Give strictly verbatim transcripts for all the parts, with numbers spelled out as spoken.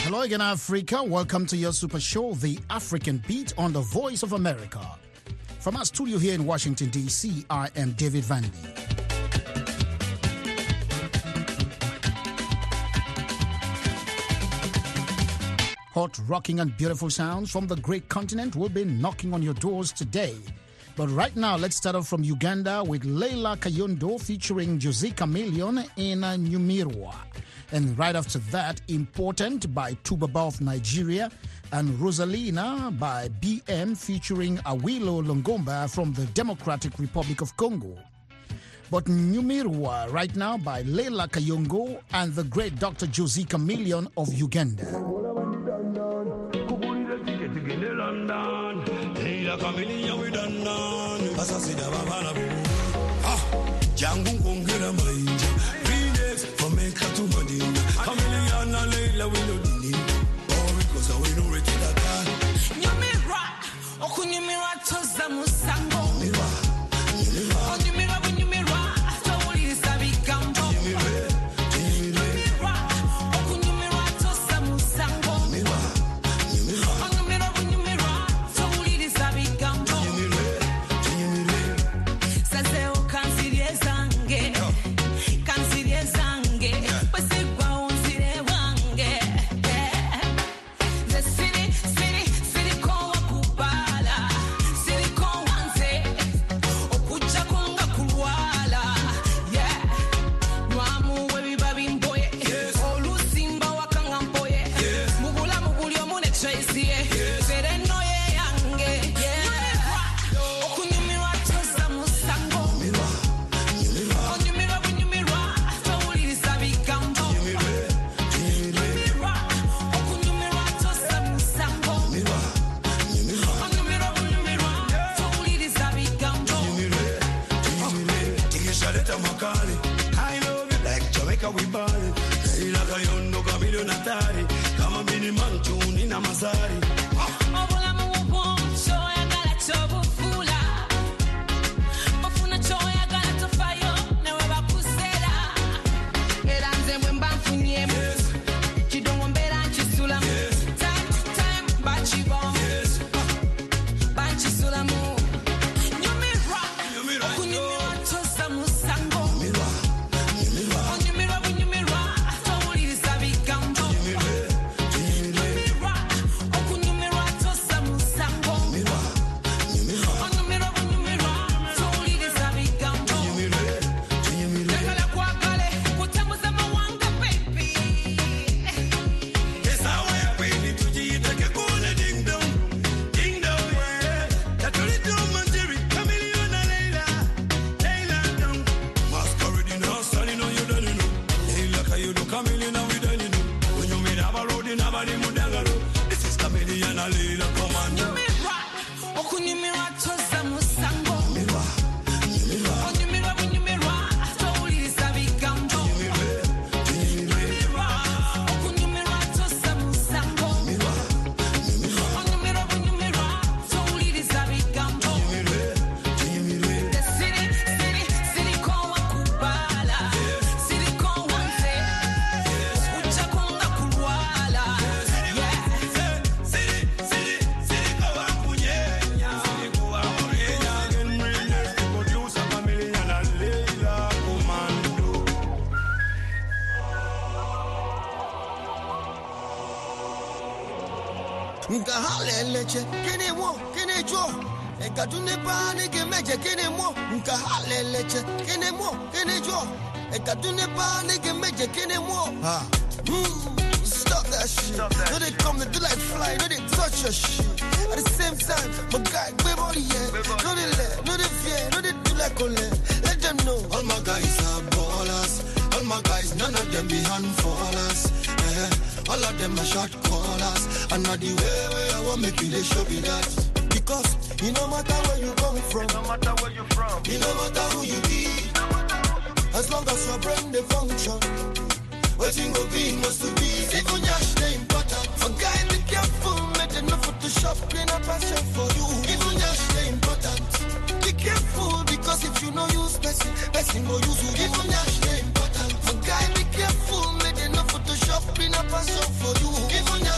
Hello again, Africa. Welcome to your super show, The African Beat on the Voice of America. From our studio here in Washington, D C, I am David Vandy. Hot, rocking, and beautiful sounds from the great continent will be knocking on your doors today. But right now, let's start off from Uganda with Leila Kayondo featuring Jose Chameleone in uh, Nyumirwa. And right after that, Important by Tubaba of Nigeria and Rosalina by B M featuring Awilo Longomba from the Democratic Republic of Congo. But Nyumirwa right now by Leila Kayondo and the great Doctor Jose Chameleone of Uganda. Nkahaleche kene mo kene jo e kadune pa ne ke meje kene mo nkahaleche kene mo kene jo e kadune pa ne ke meje kene mo ha stop that shit stop that. No they come to do like fly no they touch your shit at the same time my guy we body yeah no they let no they fear no they do like ole let them know all my guys are ballers all my guys none of them be handfallers eh all of them are shot callers and not the way where I want make you they show me that because you no matter where you come from no matter where you from you no matter who you be as long as your brain they function waiting will be must to be even your name important for guy be careful make them not Photoshop clean up passion for you even your name important be careful because if you no use person person go use you even your name important for guy be careful make them not Photoshop clean up passion for you even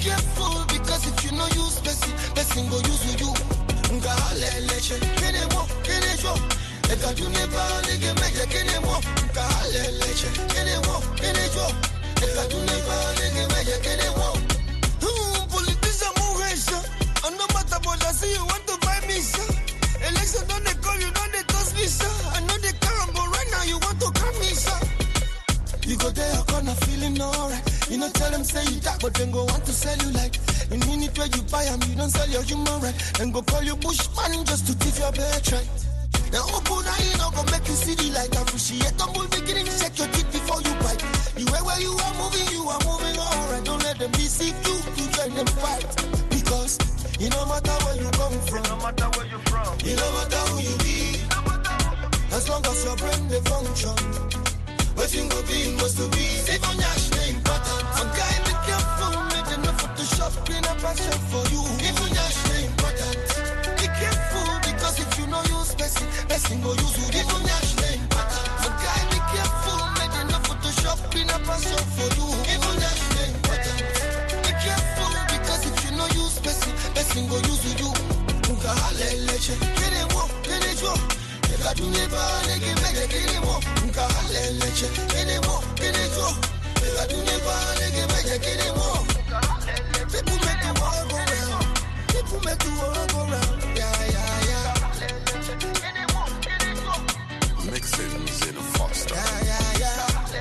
careful, because if you no use person, person go use you. Ngale leche, kene mo, kene jo. Eka tu ne pa nige meje, kene mo. Ngale leche, kene mo, kene jo. Eka tu ne pa nige meje, kene mo. Politician mourage, and no matter what I see, you want to buy me, sir. Election don't they call you, don't they toss me, sir. I know they come, but right now you want to come me, sir. You go there, you're gonna feeling alright. You know, tell them say you that, but then go want to sell you like. In minute where you buy them, you don't sell your human right. Then go call you bushman just to thief your birthright. Then open eye, you know, go make you see the light. Appreciate the bull beginning, check your teeth before you bite. You where, where you are moving, you are moving alright. Don't let them deceive you to join them fight. Because it no matter where you come from, it no matter where you from, it no matter who you be. As long as your brain they function, what you go be must to be. Save on your name, important. For guy, be careful, make enough for the shop, clean up passion for you. Give on your name, important. Be careful, because if you know use person, person go use you. Give on your name, important. For guy, be careful, make enough for the shop, clean up passion for you. Give on your name, important. Be careful, because if you know use person, person go use you. Nunca hale leche, kene wo, kene jo. Eka tu ne pa nige meje, kene wo. Nunca hale leche, kene wo, kene jo. Eka tu ne pa nige meje, kene wo. People make the world go round. People make the world go round. Yeah, yeah, yeah. Mixing Zena Foster. Yeah, yeah, yeah.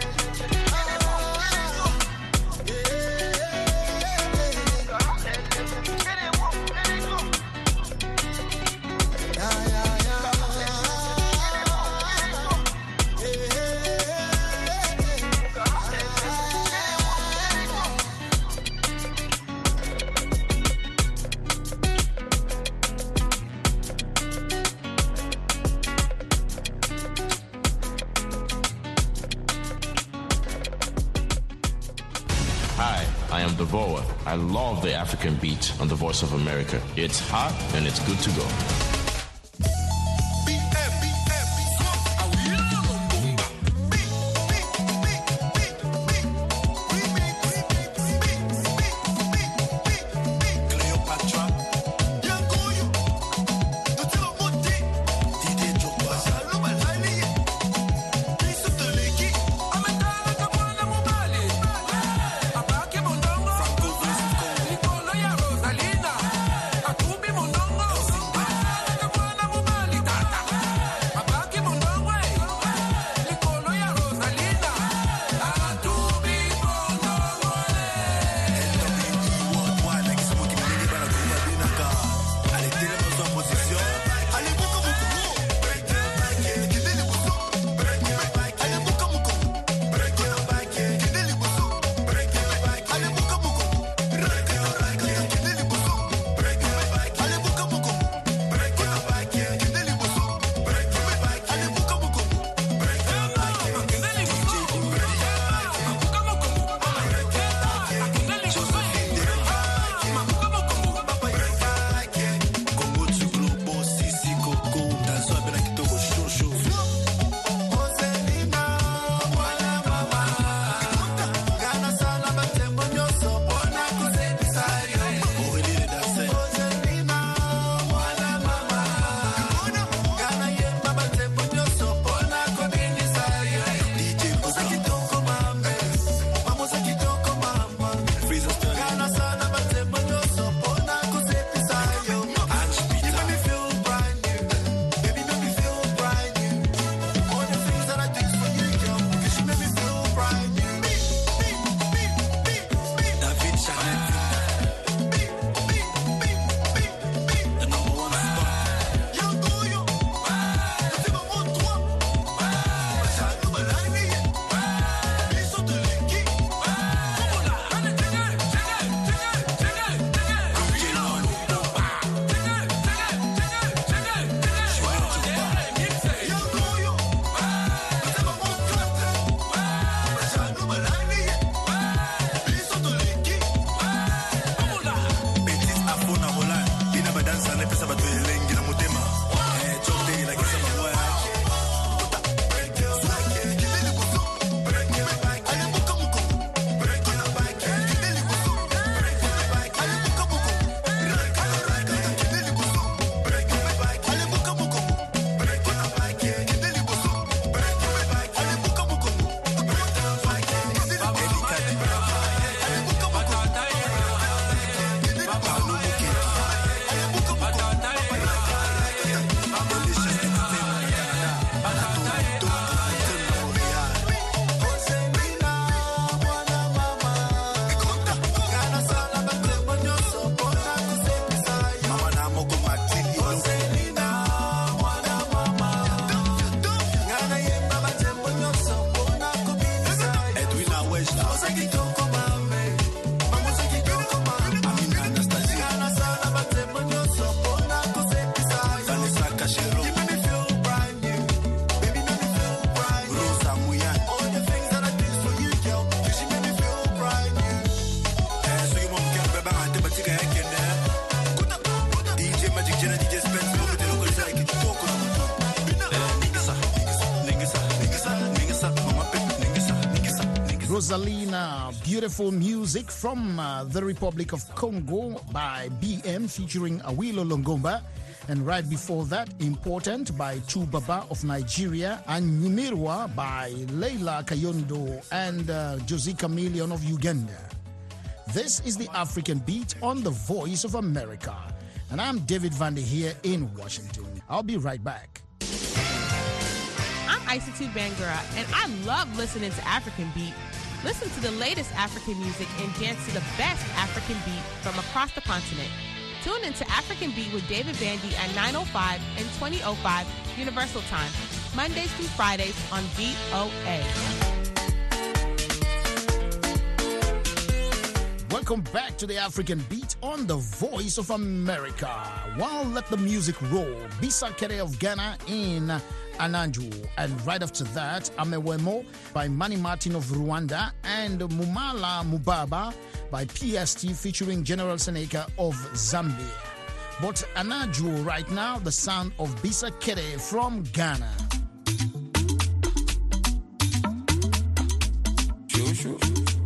Devoa. I love the African beat on the Voice of America. It's hot and it's good to go. Rosalina, a tu mi mondongo. Rosalina, beautiful music from uh, the Republic of Congo by B M featuring Awilo Longomba. And right before that, Important by Chubaba of Nigeria and Nyumirwa by Leila Kayondo and uh, Josie Chameleon of Uganda. This is the African Beat on the Voice of America. And I'm David Vander here in Washington. I'll be right back. I'm Isatu Bangura, and I love listening to African Beat. Listen to the latest African music and dance to the best African beat from across the continent. Tune into African Beat with David Vandy at nine oh five and twenty oh five Universal Time, Mondays through Fridays on V O A. Welcome back to the African Beat on the Voice of America. Well, let the music roll. Bisa Kere of Ghana in Ananju. And right after that, Amewemo by Manny Martin of Rwanda and Mumala Mubaba by P S T featuring General Seneca of Zambia. But Ananju right now, the sound of Bisa Kere from Ghana. Sure, sure.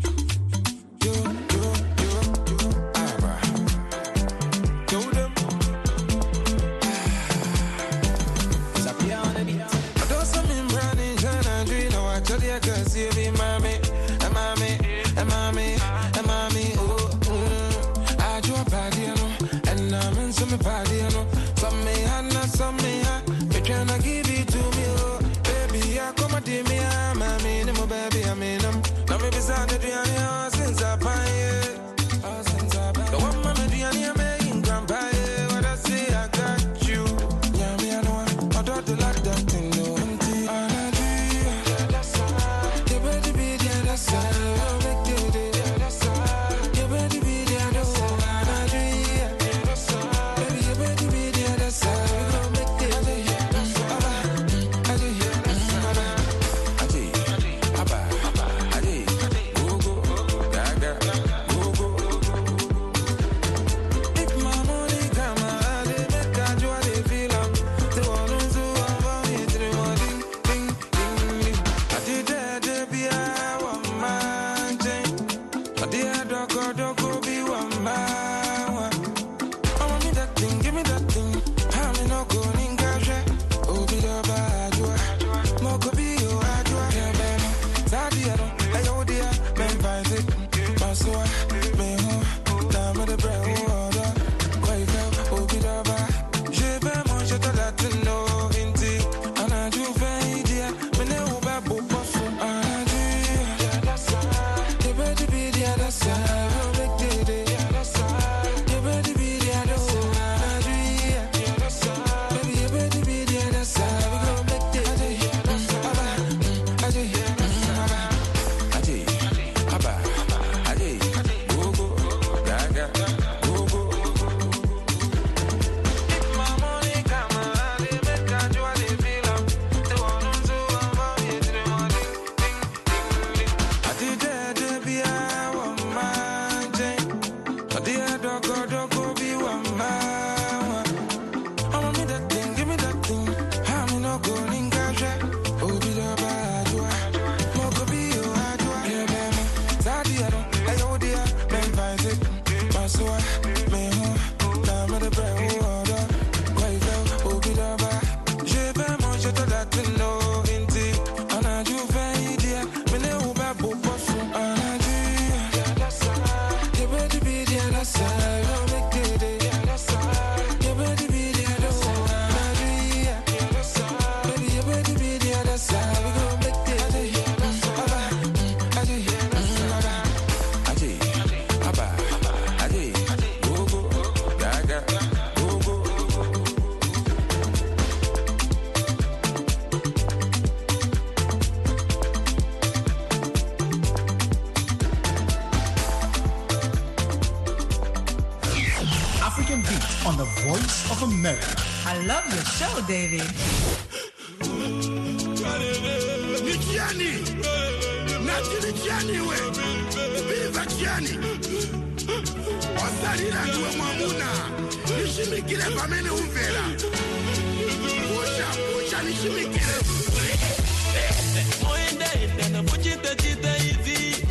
On the Voice of America. I love your show, David. Nikiani, Natili Kiani we, Biva Kiani. Osalina duwe mwamuna, nishimikile pamene umvela. Pusha, pusha nishimikile. Moende, nana puchita chita hivi.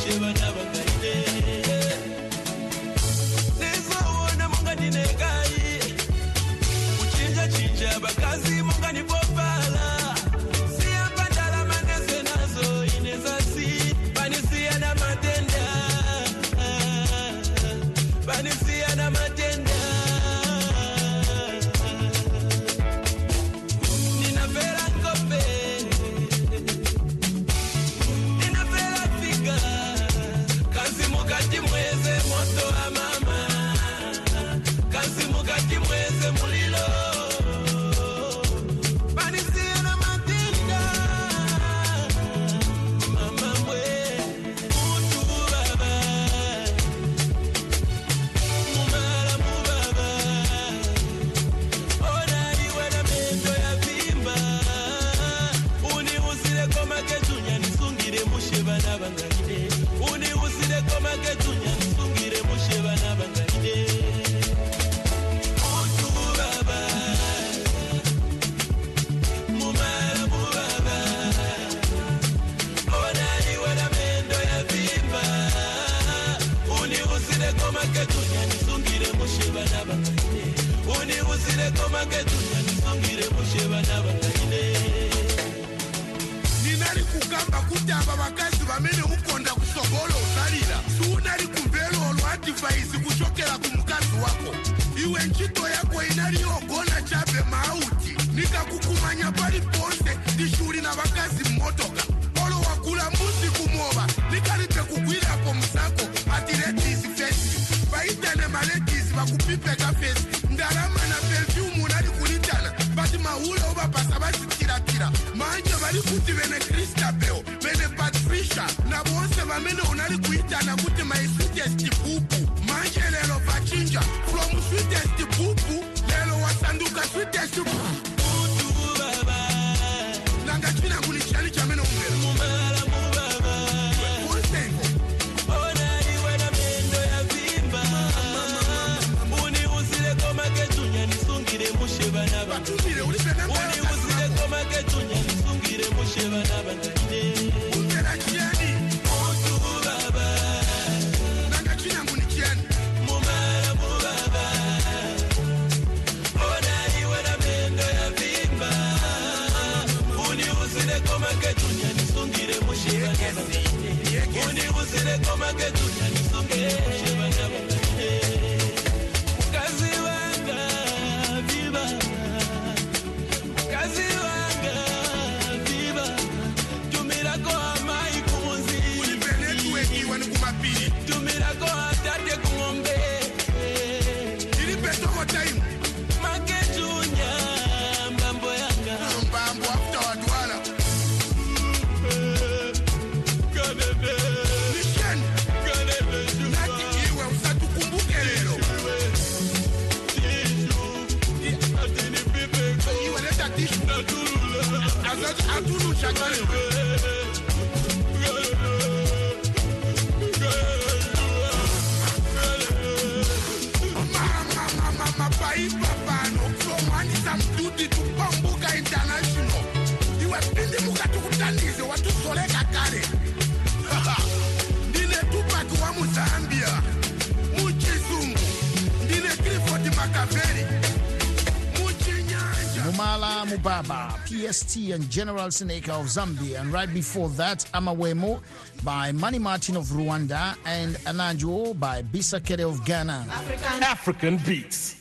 Mumala Mubaba, P S T and General Seneca of Zambia. And right before that, Amawemo by Manny Martin of Rwanda and Anajo by Bisakere of Ghana. African, African Beats.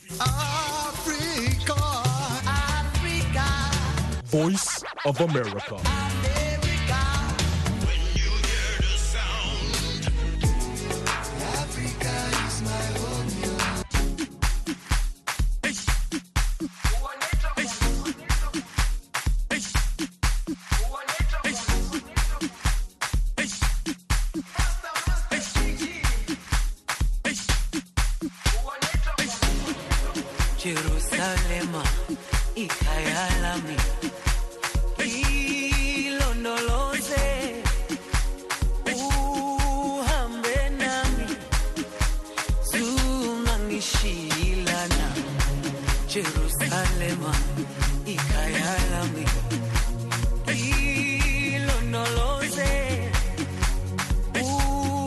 Africa, Africa. Voice of America. Jerusalem, ikayalami, ilondoloze, uhambe nami, zungangishilana. Jerusalem, ikayalami, ilondoloze,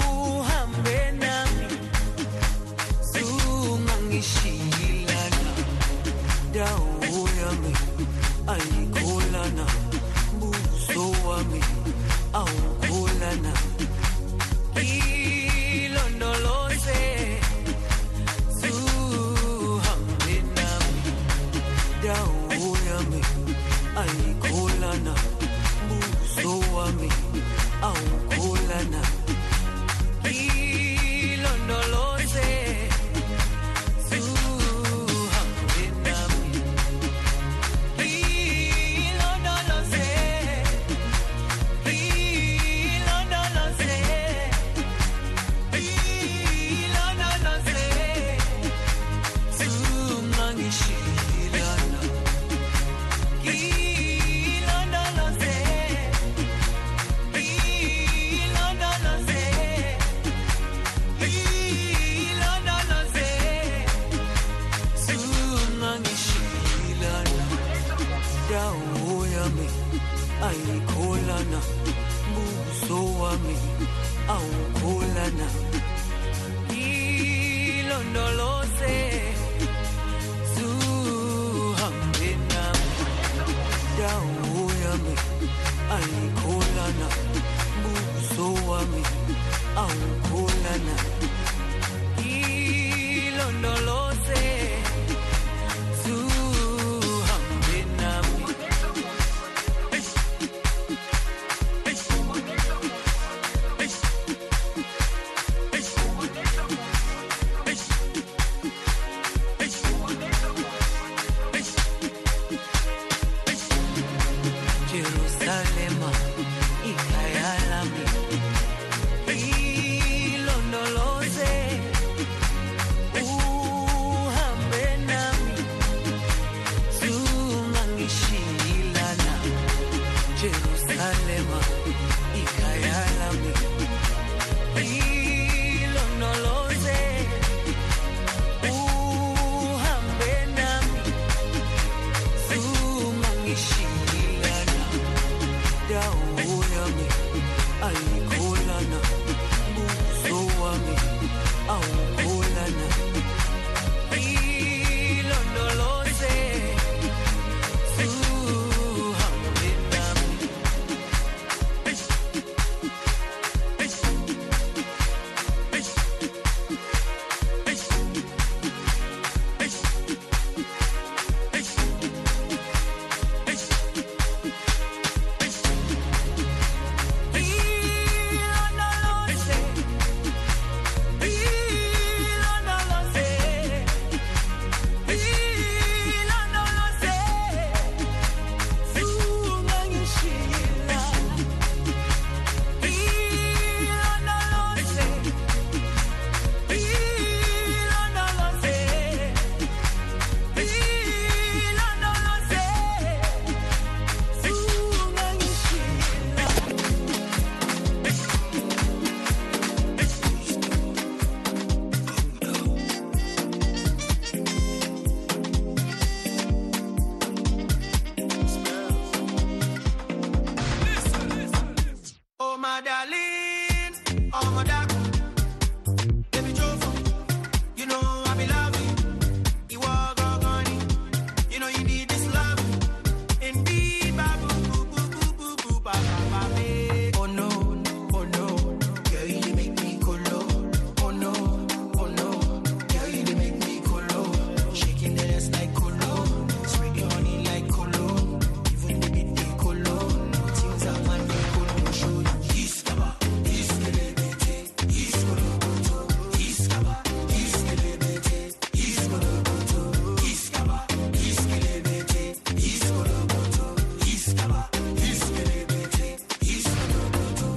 Oh my dad, baby Joe, you know I be loving. You walk on, you know you need this love. And be babu boo boo boo boo boo ba ba ba ba. Oh no, oh no, girl you make me colo. Oh no, oh no, girl you make me colo. Shaking the ass like colo, spread your honey like colo. Even the bit they colo, things I want they colo. Show you he's kaba, he's kelebete, he's colo boto, he's kaba, he's kelebete, he's colo boto, he's kaba, he's kelebete, he's colo boto, he's kaba, he's kelebete, he's colo boto.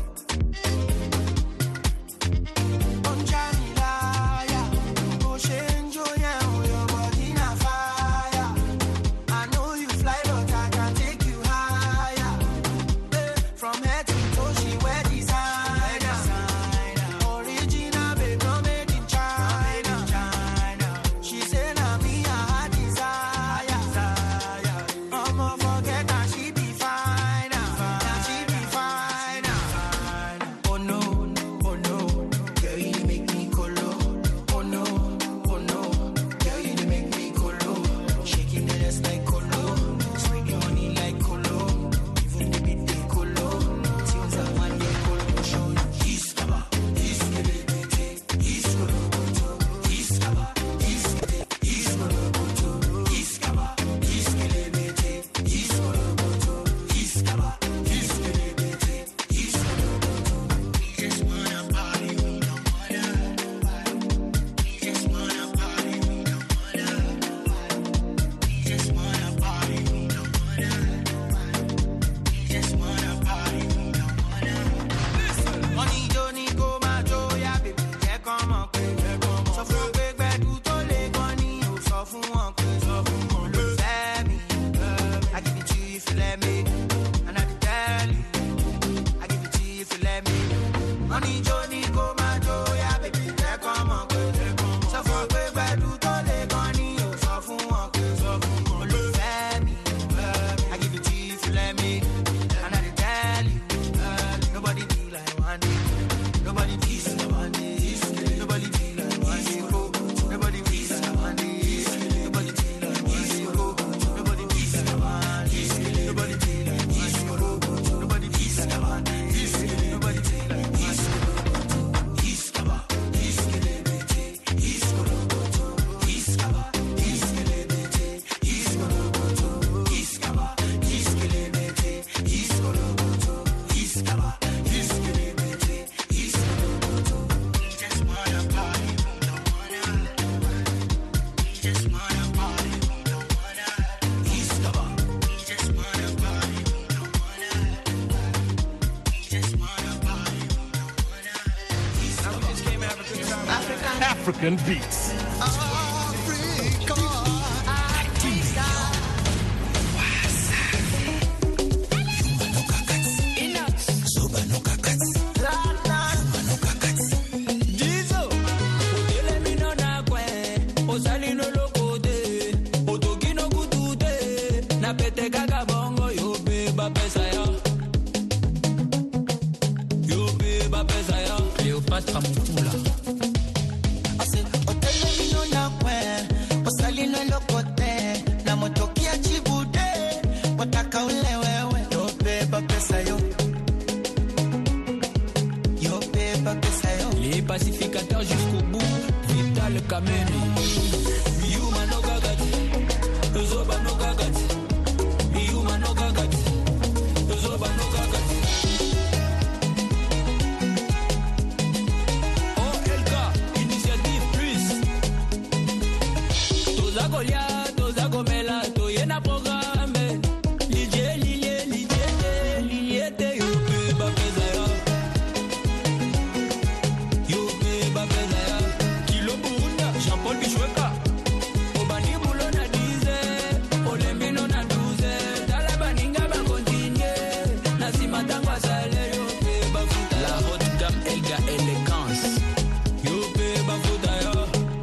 On Jamilaya, Oshenjo yeah, your body na fire. I know you fly, but I can take you higher. Eh, From head to toe, she wear designer. Original, babe, no made in China. She say na me a her desire. I'ma forget that she be fine. Now she be fine. Oh no, oh no, girl you make me colo. Oh no, oh no, girl you make me colo. Shaking the ass like colo, sweet honey like colo. Even the bit they colo, things I want they colo. Show you he's kaba, he's kelebete, he's colo boto, he's kaba, he's he's colo boto, he's kaba, he's kelebete, he's colo boto, he's kaba, he's kelebete, he's colo boto. We just wanna party, we don't wanna. We just wanna party, we don't wanna. We just wanna party, we don't wanna. We just wanna party, we don't wanna. Money don't need go my joy, yeah, baby, yeah, come on, quick. So for big bed, do to leg money, oh, so for one, quick, so for one, look at me. I give it to you if you let me. And I tell you, I give it to you if you let me. Money don't need go my joy, yeah, baby, yeah, come on, quick. So for big bed, do to leg money, oh, so for one, quick, so for one, look at me. I give it to you if you let me. And I tell you, nobody be like one day. Nobody be like one day. Nobody be like one day. Go. Nobody be like one day. Nobody be like one day. Go. Nobody be like one day. Nobody be like one day. Go. Nobody be like one day. Nobody be like one day. He's kaba, he's kelebete, he's colo boto, he's kaba, he's kelebete, he's colo boto, he's kaba, he's kelebete, he's colo boto, he's kaba, he's kelebete, he's colo boto. We just wanna party, we don't wanna. We just wanna party, we don't wanna. He's kaba, we just wanna party, we don't wanna. We just wanna party, we don't wanna. He's kaba. We just came to have a good time. African beats. Cleopatra Mukula. Les pacificateurs jusqu'au bout, Vital Kameni. Yuma no gagati, Zoba no gagati. Yuma no gagati, Zoba no gagati. O L K, Initiative Plus. Toza Golia, Toza Gomela, Toyena programme. Lilie, Lilie, Lilie, Lilie, Yope, Bapezaya. Yope, Bapezaya. Kilo Bunda, Jean-Paul Bichweka. Obani Boulo na dize, Olembino na douze. Talabaninga ba continue. Nasima tangwa sale, Yope, Bafuta. La haute gamme, Elga Elegance. Yope, Bafuta, yo.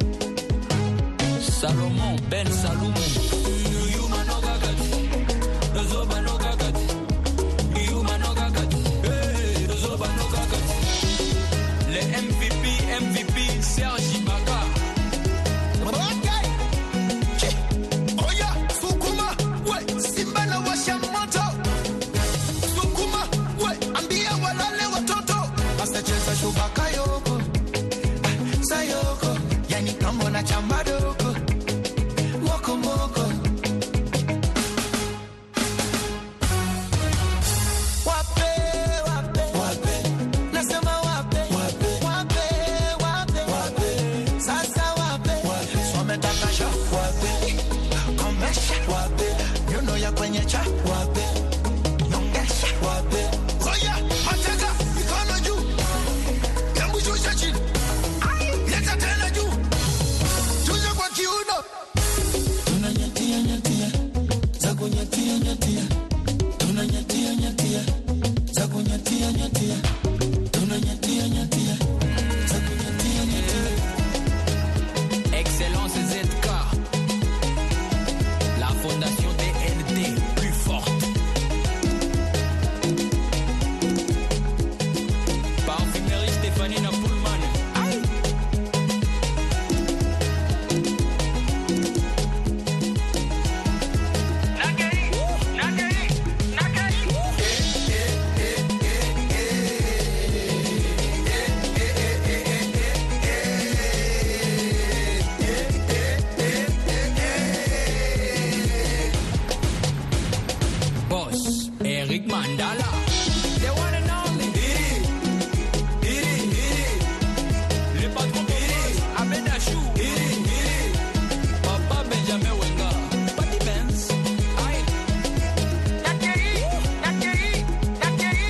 Salomon, Ben Salomon. Yuma no gagati. Zoba no gagati. Yuma no gagati. Hey, Zoba no gagati. Serge Ibaka. Okay. Oh yeah, Sukuma, wait, Simba na washa moto. Sukuma, wait, ambia walale watoto. Basta cheza shubaka yoko, sayoko, yani kambo na chamadoko, moko moko. Wape, wape, wape, nasema wape, wape, wape, wape, wape, sasa wape, wape, sometaka sha, wape, komesha, wape, you know ya kwenye cha, wape, nyongesha, wape. Oh yeah, mateka, mikono juu, hebu shusha chini, leta tena juu, shusha kwa kiuno. Tunanyatia nyatia, za kunyatia nyatia, tunanyatia nyatia, za kunyatia nyatia, tunanyatia nyatia, za kunyatia nyatia. Excellence Z K. La fondation D N D, plus forte. Parfumerie Stéphanie Napoulman. Aïe. Nakari, nakari, nakari. Boss, Eric Mandala. The one and only. Le patron Boss, Ahmed Achou. Papa Benjamin Wenga. Patty Benz. Aïe. Nakari, nakari, nakari.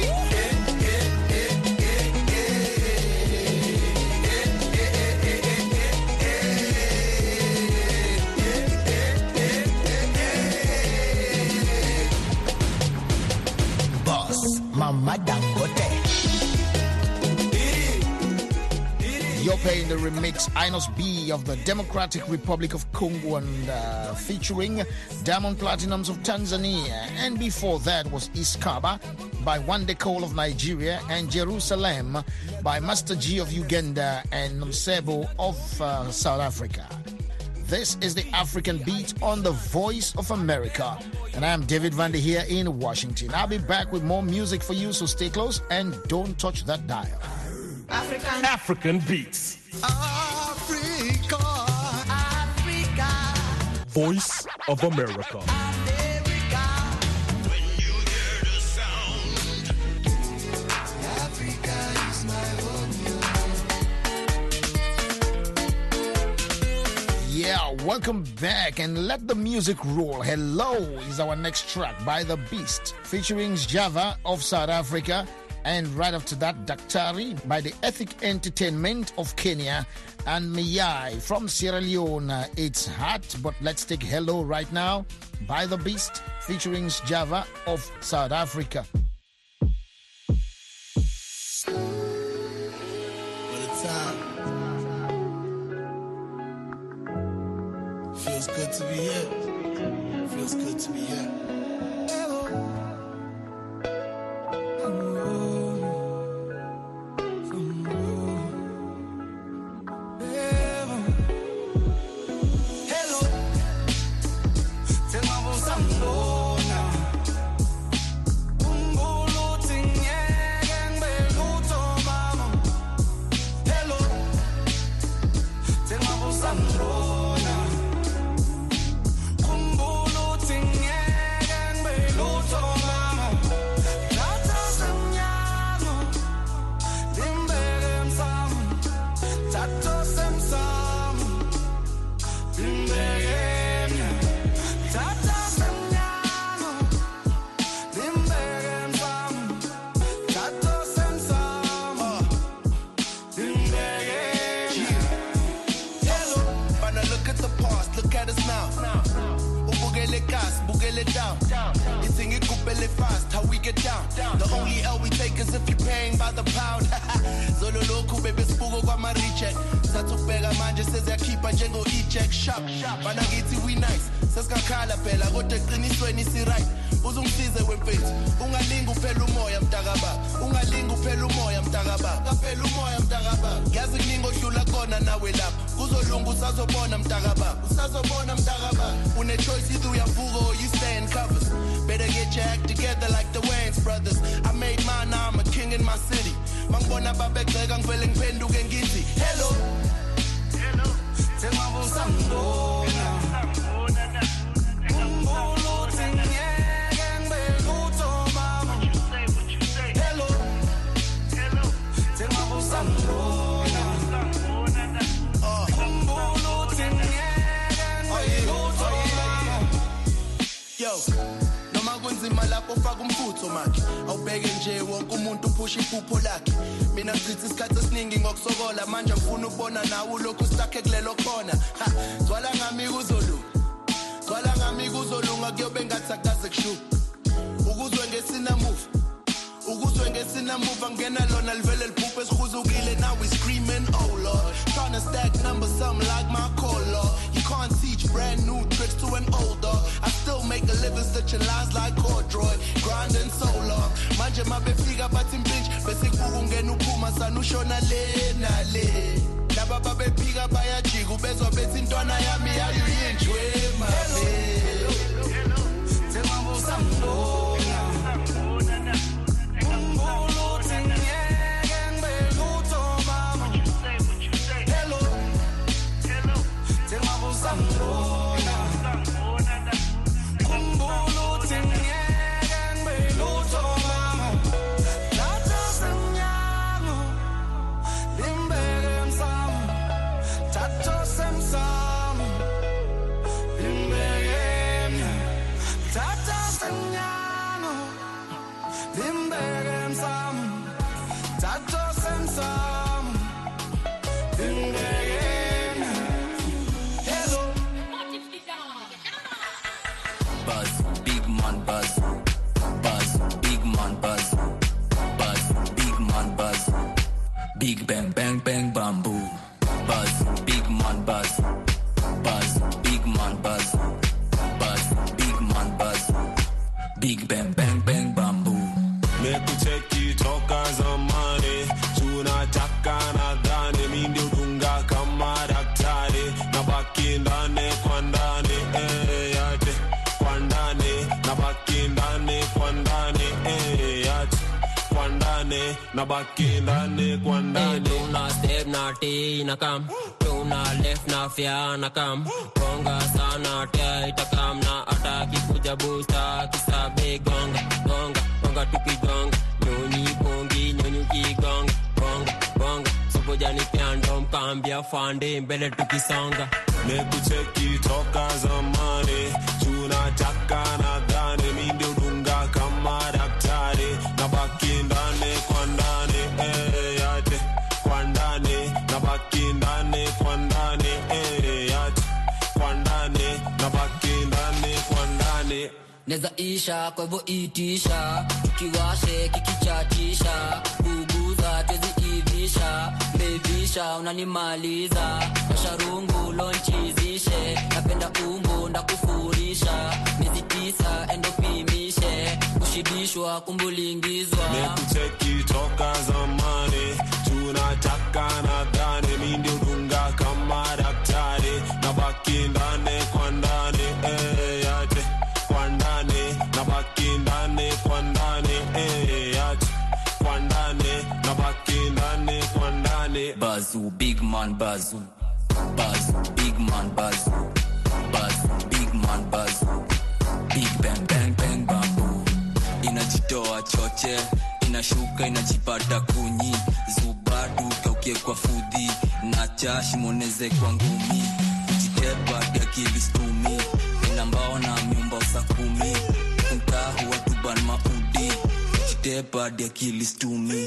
Boss, Mama Dangote. You're playing the remix Inos B of the Democratic Republic of Congo and uh, featuring Diamond Platinums of Tanzania. And before that was Iskaba by Wande Cole of Nigeria and Jerusalem by Master G of Uganda and Msebo of uh, South Africa. This is the African Beat on the Voice of America. And I am David Vander here in Washington. I'll be back with more music for you, so stay close and don't touch that dial. African, African Beats. Africa, Africa, Voice of America. America. When you hear the sound, Africa is my home. Yeah, welcome back and let the music roll. Hello is our next track by The Beast featuring Java of South Africa. And right after that, Daktari by the Ethic Entertainment of Kenya and Miyai from Sierra Leone. It's hot, but let's take Hello right now by The Beast featuring Java of South Africa. What a time. Feels good to be here. Feels good to be here. Fast, how we get down. The only L we take is if you're paying by the pound. Zolo loku baby spugo kwa mariche. Satubega manje seze keeper jengo e-check shop. Bana githi we nice. Sesikakhala phela kodwa eqinisweni si right. Uzungisize wemfethu. Ungalinga uphela umoya mntakababa. Ungalinga uphela umoya mntakababa. Kaphela umoya mntakababa. Yazi kuningi odlula kona ngibona welapha kuzolunga usazobona mntakababa usazobona mntakababa une choice either uyavuka or you stay in covers better get your act together like the Wayans brothers I made mine now I'm a king in my city mangibona babegceka ngivele ngiphenduke ngithi hello hello Tengabusa ngibona umbulu tingiyeke ngibekuthi mama hello hello Tengabusa ngibona umbulu tingiyeke ngibekuthi mama yo noma kunzima lapho faka umfutho makhe awubheke nje wonke umuntu uphusha iphupho lakhe mina ngichithi isikhathi esiningi ngokusokola manje ngifuna ukubona nawe lokhu stakhe kulelo khona zwala ngami kuzolunga zwala ngami kuzolunga kuyobe ngathi akaze kushu ukuzwe ngesina move ukuzwe ngesina move angena lona livele liphupho esikhuzukile now we screaming oh lord trying to stack numbers something like my call law you can't teach brand new tricks to an old dog I still make a living stitching lines like corduroy grinding so long manje mabefika bathi impinch bese kubuka ungena uphuma sanushona le na le laba babephika bayajika ubezwa bethi intwana yami yayuyinjwe mame Tengabusa ngibona Big bang bang bang bamboo buzz big man buzz buzz big man buzz buzz big man buzz big bang bang bang bamboo mekucheki toka zamani tunataka nadhani mimi ndio dunga kama daktari na baki ndani kwa ndani eh yate kwa ndani na baki ndani kwa ndani eh yate kwa ndani na baki ndani kwa ndani tuna step na T na kam tuna left na fya na kam gonga sana tia itakam na ataki kuja booster kisabe gonga gonga gonga tukigonga nyonyi pongi nyonyi kigonga gonga gonga sobojani piando mkambia fande mbele tukisonga mekucheki toka zamani tunataka nadhani mimi ndio dunga kama daktari na baki ndani kwa ndani eh yate kwa ndani na baki ndani kwa ndani eh yate kwa ndani na baki ndani kwa ndani neza isha kwa hivyo itisha tukiwashe kikichatisha kuguza twezi ivisha bevisha unanimaliza masharungu lonchizishe napenda umbo ndakufurisha miezi tisa endopimishe kushibishwa kumbulingizwa mekucheki toka zamani tunataka nadhani mimi ndio dunga kama daktari na baki ndani kwa ndani eh yate kwa ndani na baki ndani kwa ndani eh yate kwa ndani na baki ndani kwa ndani bazu big man bazu bazu big man bazu bazu big man bazu big bang bang bang bamboo inajitoa choche inashuka inajipata kunyi zubadu kaukie kwa fudhi na chashi moneze kwa ngumi kujitepa ya kilistumi inambao na myumba usakumi mtahu watuban maudi kujitepa ya kilistumi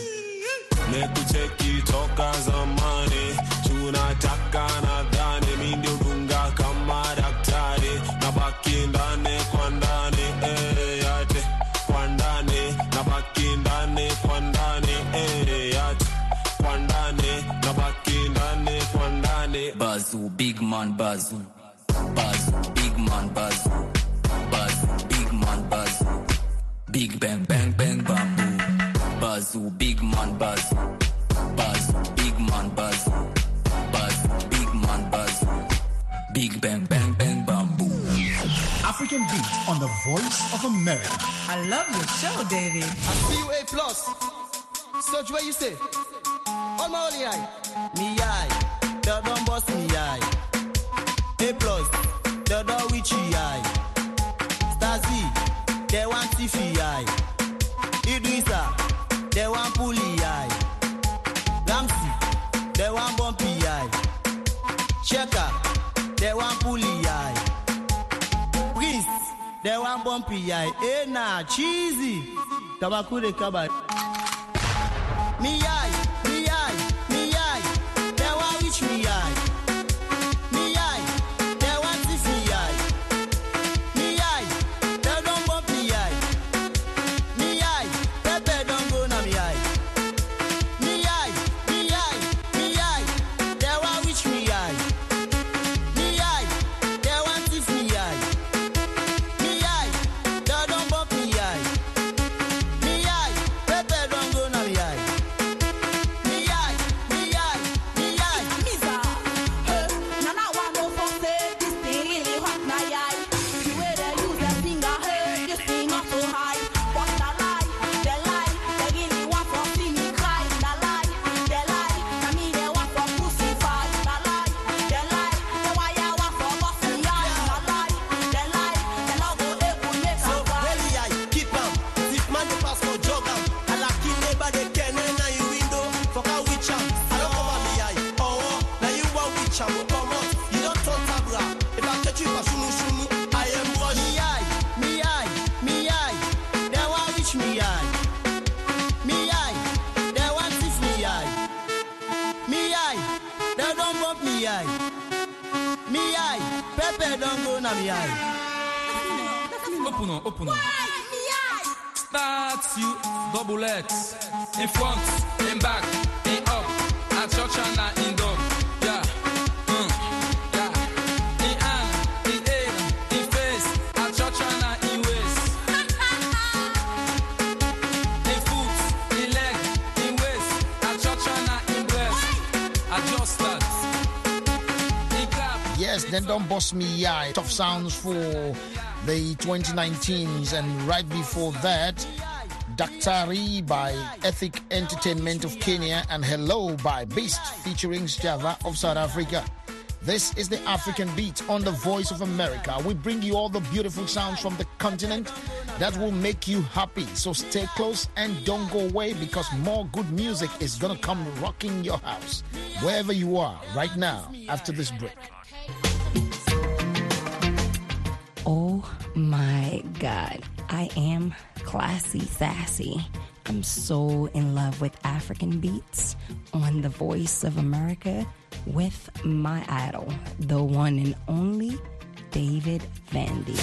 mekucheki toka zamani tunataka nadhani mimi ndio dunga kama daktari na baki ndani kwa ndani eh yate kwa ndani na baki ndani kwa ndani eh yate kwa ndani na baki ndani kwa ndani bazu big man bazu bazu big man bazu bazu big man bazu big bang bang bang bamboo bazu big man bazu bazu big man bazu bazu Big bang, bang, bang, bamboo. African Beat on the Voice of America. I love your show, David. I see you A plus. Search where you say. On my only eye. Me eye. The don't boss me eye. A plus. The don't witchy eye. Stasi. They want Tiffy eye. Idrissa. They want Puli eye. Ramsey. They want Bumpy eye. Checker. They want Puli eye. Prince. They want Bumpy eye. Eh nah. Cheesy. Tabakure Kabat. Me eye, me eye, me eye, they want reach me eye. Me eye, they want to see eye. Me eye, they don't bump me eye. Me eye, Pepe don't go na me eye. Me eye, me eye, me eye, they want reach me eye. Me eye, they want to see eye. Me eye, they don't bump me eye. Me eye, Pepe don't go na me eye. Open on, open on. That's you, double X. In front, in back, in up. At church and in dog. Yeah. Mm. Yeah. In hand, in head, in face. At church and in waist. In foot, in leg, in waist. At church and in breast. Adjust that. In clap. Yes, then don't boss me eye. Tough sounds for the twenty nineteens, and right before that, Daktari by Ethic Entertainment of Kenya and Hello by Beast featuring Java of South Africa. This is the African Beat on the Voice of America. We bring you all the beautiful sounds from the continent that will make you happy. So stay close and don't go away, because more good music is gonna come rocking your house wherever you are right now after this break. Oh my God, I am classy sassy. I'm so in love with African beats on the Voice of America with my idol, the one and only David Vandy.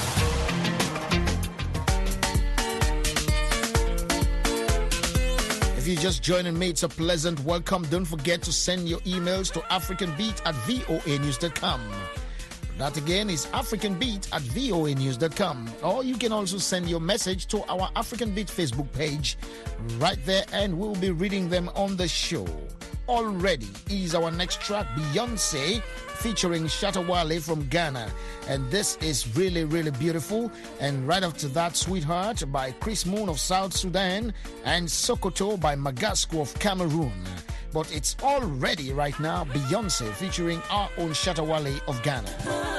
If you're just joining me, it's a pleasant welcome. Don't forget to send your emails to africanbeat at voa news dot com. That again is africanbeat at voa news dot com. Or you can also send your message to our African Beat Facebook page right there, and we'll be reading them on the show. Already is our next track, Beyonce featuring Shatta Wale from Ghana. And this is really, really beautiful. And right after that, Sweetheart by Chris Moon of South Sudan and Sokoto by Magasco of Cameroon. But it's all ready right now, Beyonce featuring our own Shatta Wale of Ghana.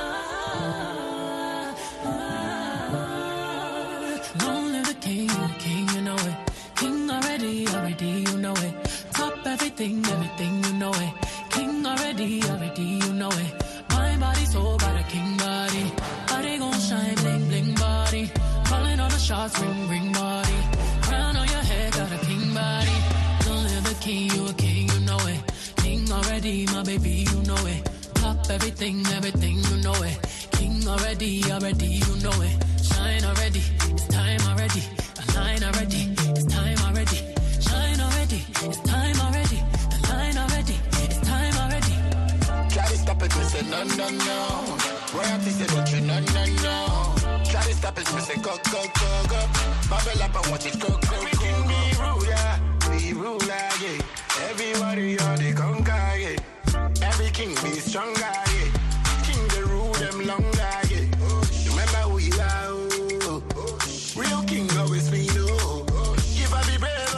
Long live the king, the king, you know it. King already, already, you know it. Top everything, everything, you know it. King already, already, you know it. My body so got a king body. Body gon' shine, bling, bling body. Calling all the shots, ring, ring body. Crown on your head, got a king body. Long live the king, you a king, you know it. King already, my baby, you know it. Top everything, everything, you know it. King already, already, you know it. Shine already, it's time already. Align already, it's time already. Shine already, it's time already. Align already, it's time already. Try to stop it, me say no, no, no. Royalty say don't you, no, no, no. Try to stop it, me say go, go, go, go. Bubble up, I want it, go, go, go, go. Be ruler, be ruler, yeah. Everybody, you're the conqueror, yeah. Every king be stronger, yeah. King longer, yeah. Remember who you are, oh. Real king always be no. Give up the brave,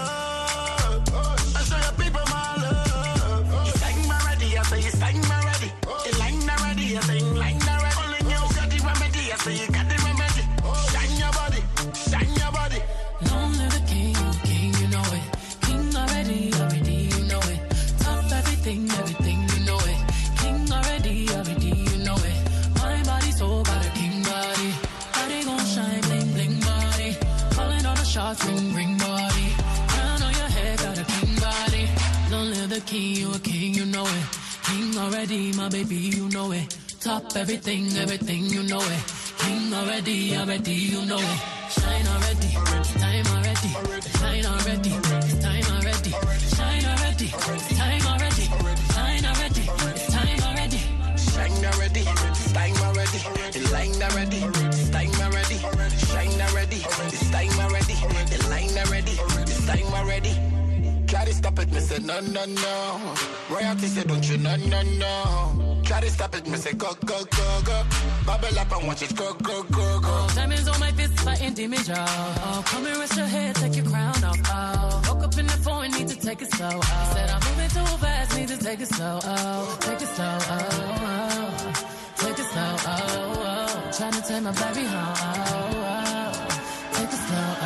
oh. I show your people my love. You sang my ready, I say you sang my ready. You line already, I say you line already. Only you got the remedy, I say you got the remedy. Shine your body, shine your body. Long live the king, king, you know it. King already, already, you know it. Top everything, everything, you know it. King already, already, you know it. My body so got a king body. Body gon' shine, bling, bling body. Calling all the shots, ring, ring body. Crown on your head, got a king body. Long live the king, you a king, you know it. King already, my baby, you know it. Top everything, everything, you know it. King already, already, you know it. Shine already, it's time already. Shine already, it's time already. Shine already, it's time already. Shine already, it's time already. Shine already, it's time already. The line already, it's time already. Shine already, it's time already. The line already, it's time already. Try to stop it, me say no, no, no. Royalty say don't you, no, no, no. Try to stop it, me say go, go, go, go. Bubble up and watch it go, go, go, go. Oh, diamonds on my fist, fighting demons, y'all. Oh, come and rest your head, take your crown off. Oh, woke up in the phone, need to take it slow. Oh, said I'm moving too fast, need to take it slow. Oh, take it slow. Oh, oh, take it slow. Oh, oh, trying to take my baby home. Oh, oh, take it slow. Oh,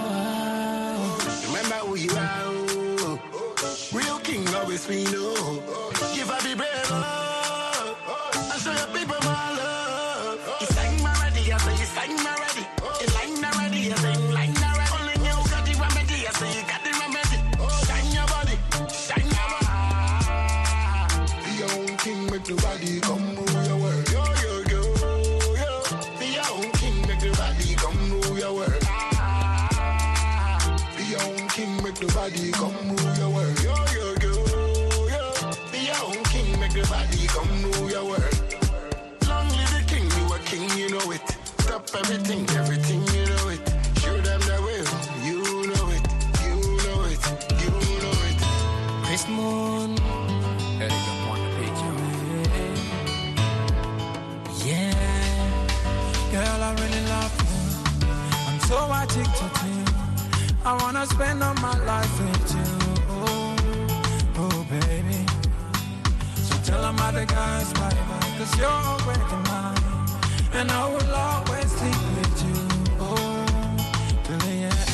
oh. Remember who you are. Oh. Real king always be no. Give up the brave. I show your people my love. You sang my ready, I say you sang my ready. You line already, I say you line already. Only you got the remedy, I say you got the remedy. Shine your body, shine your body. Be your own king, make the body come rule your world. Yo, yo, yo, yo. Be your own king, make the body come rule your world. Be your own king, make the body come rule your world. Yo, yo, yo, yo. Be your own king, make the body come rule your world. King, you know it. Stop everything, everything, you know it. Show them the way, you know it. You know it, you know it. Chris Moon, Eric on the picture. Yeah, girl, I really love you. I'm so addicted to you. I wanna spend all my life with you. Oh, oh baby. So tell them other guys bye-bye, cause you're already mine. And I will always sleep with you, oh, till the end.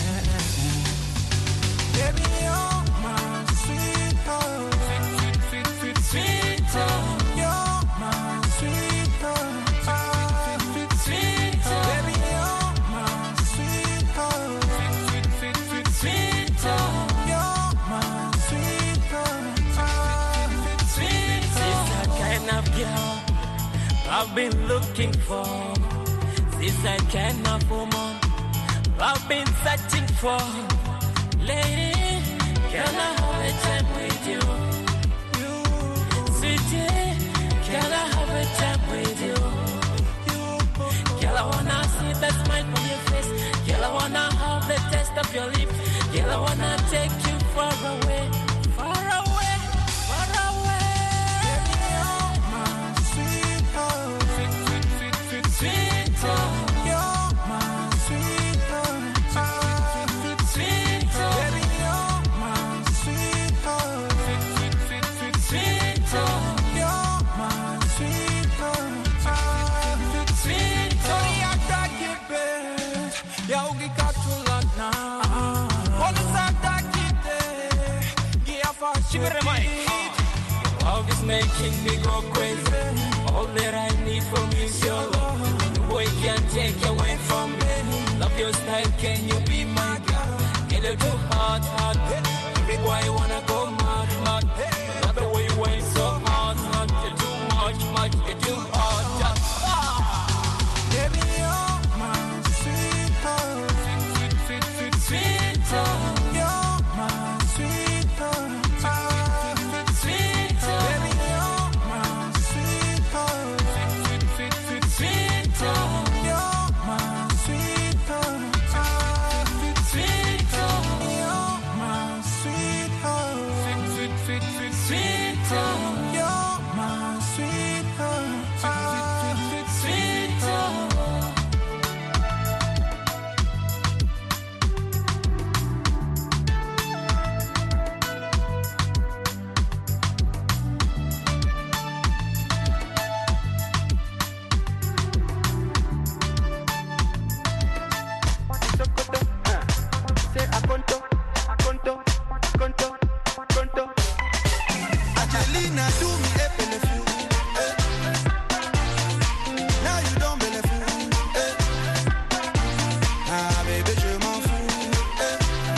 Baby, you're my sweetheart, sweet, sweet, sweet, sweetheart. You're my sweetheart, sweet, sweet, sweetheart. Baby, you're my sweetheart, sweet, sweet, sweet, sweet, sweetheart. You're my sweetheart, sweet, sweet, sweetheart. She's that kind of girl I've been looking for. This I kind of woman I've been searching for. Lady, can I have a time with you? You, sweetie, can I have a time with you? You, girl, I wanna see the smile on your face. Girl, I wanna have the taste of your lips. Girl, I wanna take you far away, far away, far away. Baby, you're my sweetheart, sweet, sweet, sweet, sweet, sweetheart. You're my sweetheart, sweet, sweet, sweet, sweetheart. Baby, you're my sweetheart, sweet, sweet, sweet, sweet, sweetheart. You're my sweetheart, sweet, sweet, sweet, sweetheart. I got you, babe. Yeah, we got to learn now. All is that I keep there. Give us a love is making me go crazy. All that I need from you is your love. The boy can't take away from me. Love your style, can you be my girl? Get a too hard, hard. Every boy wanna go mad, mad. Not the way you went so hard, hard. You're too much, much. You're too hard, just ah. Baby, you're my sweetheart, sweet, sweet, sweet, sweet, sweetheart. You're my sweetheart, sweet, sweet, sweet, sweetheart. Baby, you're my sweetheart, sweet, sweet, sweet, sweet, sweetheart. You're my sweetheart, sweet, sweet, sweetheart. You're my sweetheart, sweet, Angelina, do me a benefit. Eh. Now you don't benefit. Eh. Ah, baby, je m'en fous. Eh.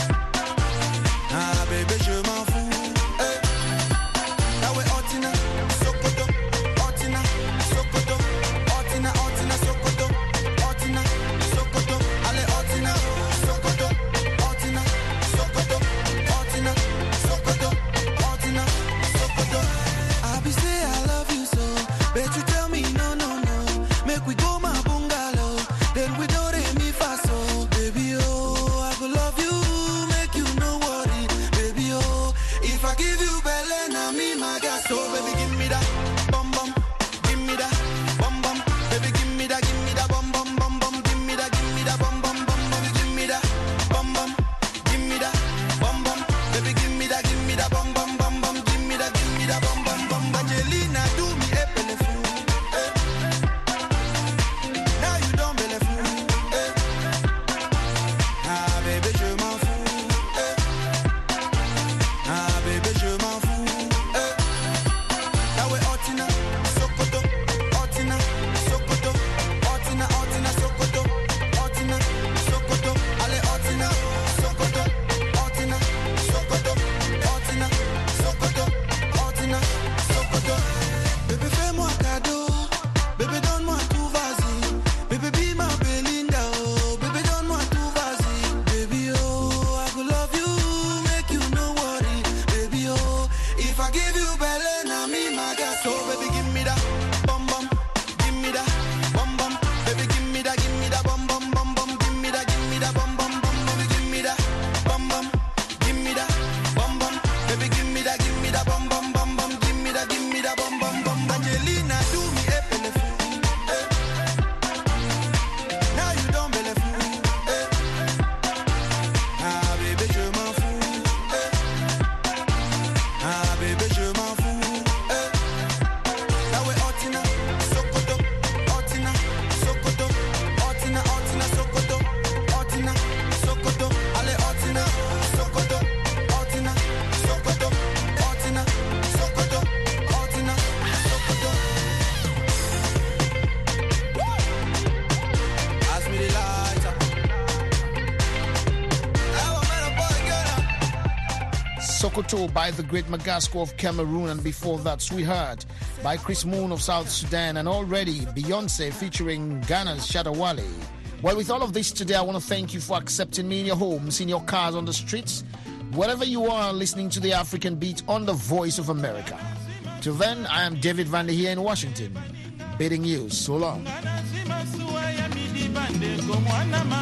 Ah, baby, je m'en fous. Eh. Now we're Otina, Sokoto, Otina, Sokoto, Otina, Otina, Sokoto, Otina, Sokoto, Ale Otina, Sokoto, Otina, Sokoto, Otina, Sokoto, Otina, Sokoto. I be say I love you so, but you tell me no, no, no. Make we go my bungalow, then we do re mi fa so. Baby oh, I go love you, make you no worry. Baby oh, if I give you belly, na me my gas. So baby give me that bum bum, give me that bum bum. Baby give me that, give me that bum bum bum bum. Give me that, give me that bum bum bum. Baby give me that bum bum, give me that bum bum. Baby give me that, give me that bum bum bum bum. Give me that, give me that bum bum bum. Angelina, do me a benefit. Eh. Now you don't benefit. Eh. Ah baby je m'en fous. Eh. Ah baby je m'en fous. Eh. Now we're Otina, Sokoto, Otina, Sokoto, Otina, Otina, Sokoto, Otina, Sokoto, Ale Otina, Sokoto, Otina, Sokoto, Otina, Sokoto, Otina, Sokoto. Bébé fais-moi cadeau, bébé donne-moi tout vas-y, bébé be my Belinda, oh, bébé donne-moi tout vas-y, baby oh, I go love you, make you no worry, baby oh, if I give you belly, na me my gas, so baby give me that bum bum, give me that bum bum, baby give me that, give me that bum bum bum bum, give me that, give me that bum bum bum, baby give me that bum bum, give me that bum bum, baby give me that, give me that bum bum bum bum, give me that, give me that bum bum bum. Angelina, do me a benefit. Eh. Now you don't benefit. Eh. Ah baby je m'en fous. Eh. Ah baby je m'en fous. Eh. Now we're Otina, Sokoto, Otina, Sokoto, Otina, Otina, Sokoto, Otina, Sokoto, Ale Otina, Sokoto, Otina, Sokoto, Otina, Sokoto, Otina, Sokoto. Pass me the lighter. I want man a boy girl. Sokoto by the Great Magasco of Cameroon, and before that, Sweetheart by Chris Moon of South Sudan, and already Beyonce featuring Ghana's Shatta Wale. Well, with all of this today, I want to thank you for accepting me in your homes, in your cars, on the streets, wherever you are listening to the African Beat on the Voice of America. Till then, I am David Vander here in Washington, bidding you so long.